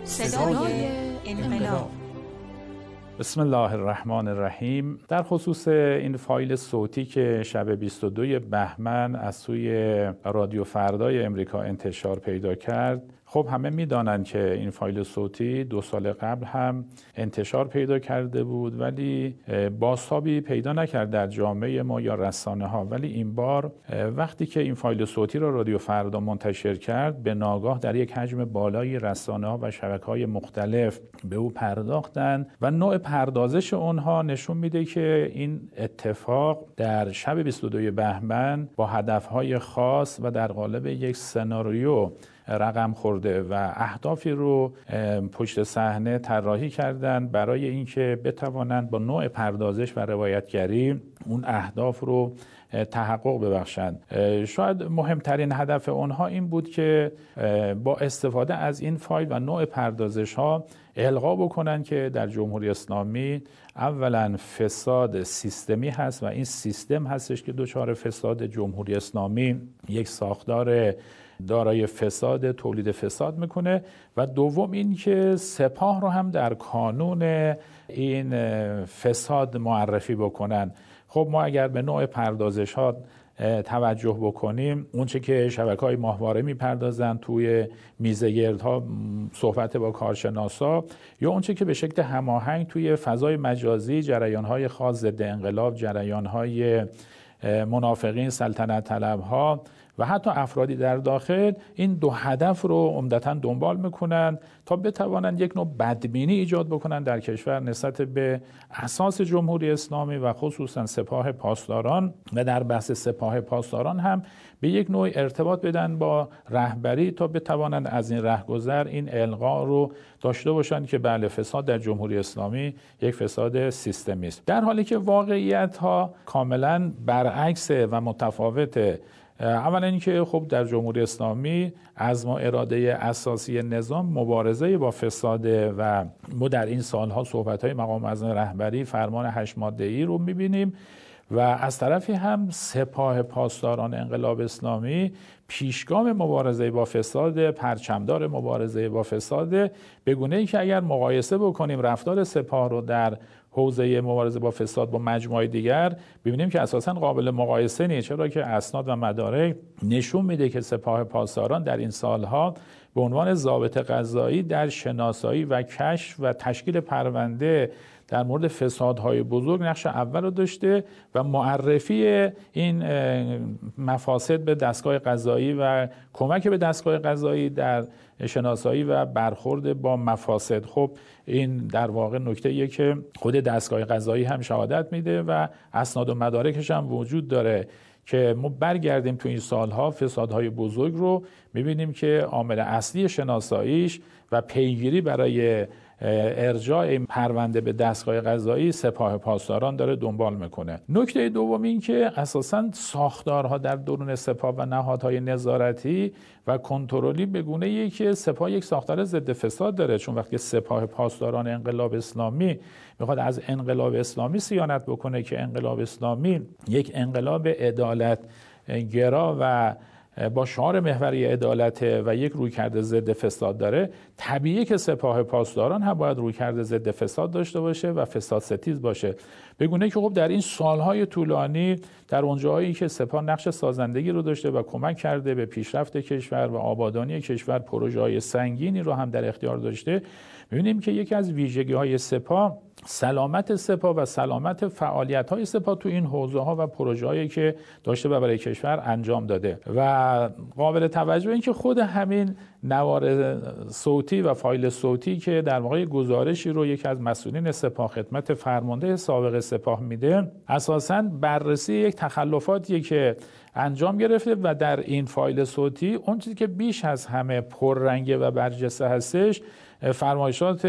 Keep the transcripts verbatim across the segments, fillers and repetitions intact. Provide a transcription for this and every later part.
صدای انقلاب. بسم الله الرحمن الرحیم. در خصوص این فایل صوتی که شب بیست و دوم بهمن از سوی رادیو فردای امریکا انتشار پیدا کرد، خب همه میدانند که این فایل صوتی دو سال قبل هم انتشار پیدا کرده بود ولی بازتابی پیدا نکرد در جامعه ما یا رسانه ها. ولی این بار وقتی که این فایل صوتی را رادیو فردا منتشر کرد، به ناگاه در یک حجم بالای رسانه ها و شبکه های مختلف به او پرداختند و نوع پردازش اونها نشون میده که این اتفاق در شب بیست و دوم بهمن با هدفهای خاص و در قالب یک سناریو رقم خورده و اهدافی رو پشت صحنه طراحی کردن برای اینکه بتوانند با نوع پردازش و روایتگری اون اهداف رو تحقق ببخشند. شاید مهمترین هدف اونها این بود که با استفاده از این فایل و نوع پردازش ها القا بکنن که در جمهوری اسلامی اولا فساد سیستمی هست و این سیستم هستش که دچار فساد. جمهوری اسلامی یک ساختار دارای فساد، تولید فساد میکنه و دوم این که سپاه رو هم در کانون این فساد معرفی بکنن. خب ما اگر به نوع پردازش ها توجه بکنیم، اونچه که شبکه‌های ماهواره میپردازن توی میزه گردها صحبت با کارشناسا، یا اونچه که به شکل هماهنگ توی فضای مجازی جریان‌های خاص ضد انقلاب، جریان‌های منافقین، سلطنت طلب‌ها و حتی افرادی در داخل این دو هدف رو عمدتاً دنبال میکنن تا بتوانند یک نوع بدبینی ایجاد بکنن در کشور نسبت به اساس جمهوری اسلامی و خصوصاً سپاه پاسداران و در بحث سپاه پاسداران هم به یک نوع ارتباط بدن با رهبری تا بتوانند از این رهگذر این القا رو داشته باشند که بله، فساد در جمهوری اسلامی یک فساد سیستمی است، در حالی که واقعیت ها کاملاً برعکس و متفاوته. اولا اینکه خب در جمهوری اسلامی عزم و اراده اساسی نظام مبارزه با فساده و ما در این سالها صحبت‌های مقام معظم رهبری فرمان هشت ماده‌ای رو می‌بینیم و از طرفی هم سپاه پاسداران انقلاب اسلامی پیشگام مبارزه با فساد، پرچمدار مبارزه با فساد، به گونه‌ای که اگر مقایسه بکنیم رفتار سپاه رو در حوزه مبارزه با فساد با مجموعه دیگر، ببینیم که اساساً قابل مقایسه نیست، چرا که اسناد و مدارک نشون میده که سپاه پاسداران در این سالها به عنوان ضابط قضایی در شناسایی و کشف و تشکیل پرونده در مورد فسادهای بزرگ نقش اول رو داشته و معرفی این مفاسد به دستگاه قضایی و کمک به دستگاه قضایی در شناسایی و برخورد با مفاسد. خب این در واقع نکته‌ایه که خود دستگاه قضایی هم شهادت میده و اسناد و مدارکش هم وجود داره که ما برگردیم تو این سالها فسادهای بزرگ رو میبینیم که عامل اصلی شناساییش و پیگیری برای ارجاع این پرونده به دستگاه قضایی سپاه پاسداران داره دنبال میکنه. نکته دوم این که اساساً ساختارها در درون سپاه و نهادهای نظارتی و کنترلی به گونه‌ای که سپاه یک ساختار ضد فساد داره، چون وقتی سپاه پاسداران انقلاب اسلامی میخواد از انقلاب اسلامی صیانت بکنه که انقلاب اسلامی یک انقلاب عدالت گرا و با شعار محوری عدالت و یک رویکرد ضد فساد داره، طبیعیه که سپاه پاسداران هم باید رویکرد ضد فساد داشته باشه و فساد ستیز باشه. به گونه‌ای که خب در این سالهای طولانی در اونجاهایی که سپاه نقش سازندگی رو داشته و کمک کرده به پیشرفت کشور و آبادانی کشور، پروژه‌های سنگینی رو هم در اختیار داشته، می‌بینیم که یکی از ویژگی‌های سپاه سلامت سپاه و سلامت فعالیت‌های سپاه تو این حوزه‌ها و پروژه‌هایی که داشته و برای کشور انجام داده. و قابل توجه این که خود همین نوار صوتی و فایل صوتی که در واقع گزارشی رو یکی از مسئولین سپاه خدمت فرمانده سابق سپاه میده، اساساً بررسی یک تخلفاتیه که انجام گرفته و در این فایل صوتی اون چیزی که بیش از همه پررنگه و برجسته هستش فرمایشات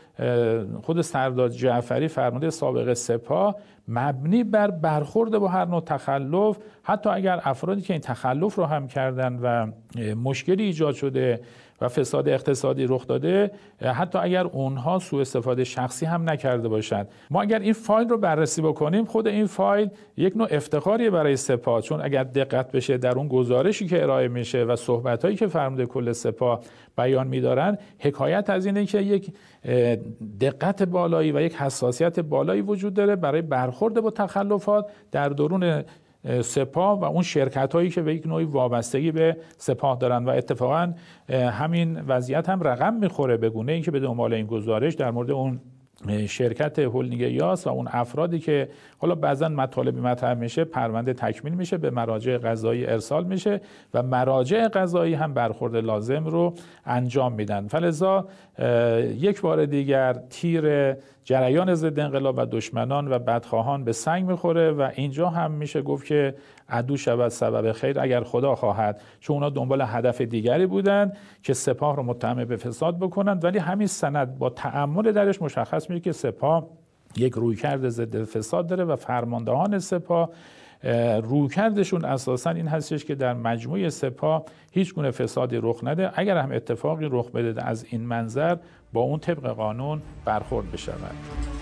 خود سردار جعفری فرمانده سابق سپاه مبنی بر برخورد با هر نوع تخلف، حتی اگر افرادی که این تخلف رو هم کردن و مشکلی ایجاد شده و فساد اقتصادی رخ داده، حتی اگر اونها سوء استفاده شخصی هم نکرده باشند. ما اگر این فایل رو بررسی بکنیم، خود این فایل یک نوع افتخاریه برای سپاه، چون اگر دقت بشه در اون گزارشی که ارائه میشه و صحبتایی که فرمانده کل سپاه بیان می‌دارن، حکایت از اینه که یک دقت بالایی و یک حساسیت بالایی وجود داره برای برخورد با تخلفات در درون سپاه و اون شرکت‌هایی که به یک نوعی وابستگی به سپاه دارن. و اتفاقا همین وضعیت هم رقم میخوره به گونه‌ای که به دنبال این گزارش در مورد اون شرکت هلدینگ یاس و اون افرادی که حالا بعضا مطالبی مطرح میشه، پرونده تکمیل میشه، به مراجع قضایی ارسال میشه و مراجع قضایی هم برخورد لازم رو انجام میدن. فلذا یک بار دیگر تیر جریان ضد انقلاب و دشمنان و بدخواهان به سنگ میخوره و اینجا هم میشه گفت که عدو شود سبب خیر اگر خدا خواهد، چون اونا دنبال هدف دیگری بودن که سپاه رو متهم به فساد بکنند. ولی همین سند با تأمل درش مشخص میشه که سپاه یک رویکرد ضد فساد داره و فرماندهان سپاه رویکردشون اساساً این هستش که در مجموعه سپاه هیچ گونه فسادی رخ نده، اگر هم اتفاقی رخ بده از این منظر با اون طبق قانون برخورد بشود.